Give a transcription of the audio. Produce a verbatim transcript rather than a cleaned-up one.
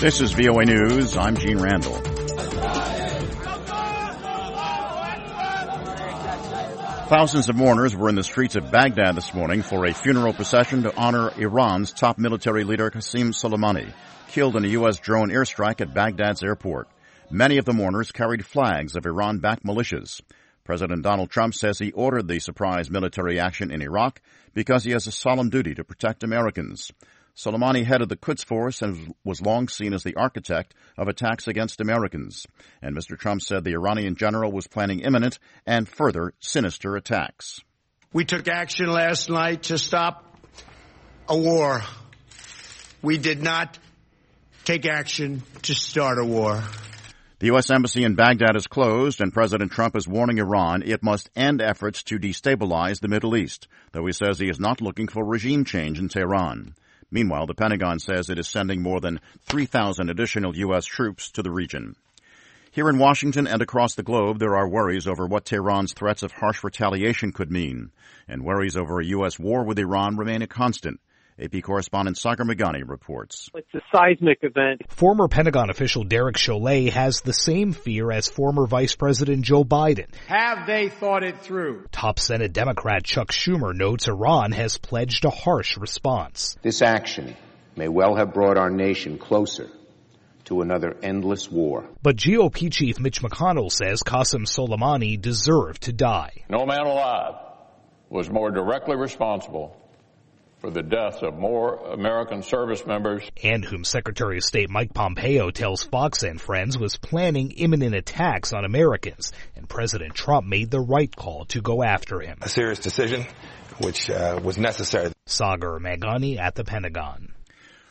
This is V O A News. I'm Gene Randall. Thousands of mourners were in the streets of Baghdad this morning for a funeral procession to honor Iran's top military leader Qasem Soleimani, killed in a U S drone airstrike at Baghdad's airport. Many of the mourners carried flags of Iran-backed militias. President Donald Trump says he ordered the surprise military action in Iraq because he has a solemn duty to protect Americans. Soleimani headed the Quds Force and was long seen as the architect of attacks against Americans. And Mister Trump said the Iranian general was planning imminent and further sinister attacks. We took action last night to stop a war. We did not take action to start a war. The U S Embassy in Baghdad is closed, and President Trump is warning Iran it must end efforts to destabilize the Middle East, though he says he is not looking for regime change in Tehran. Meanwhile, the Pentagon says it is sending more than three thousand additional U S troops to the region. Here in Washington and across the globe, there are worries over what Tehran's threats of harsh retaliation could mean, and worries over a U S war with Iran remain a constant. A P correspondent Sagar Meghani reports. It's a seismic event. Former Pentagon official Derek Chollet has the same fear as former Vice President Joe Biden. Have they thought it through? Top Senate Democrat Chuck Schumer notes Iran has pledged a harsh response. This action may well have brought our nation closer to another endless war. But G O P Chief Mitch McConnell says Qasem Soleimani deserved to die. No man alive was more directly responsible for the deaths of more American service members. And whom Secretary of State Mike Pompeo tells Fox and Friends was planning imminent attacks on Americans. And President Trump made the right call to go after him. A serious decision, which uh, was necessary. Sagar Meghani at the Pentagon.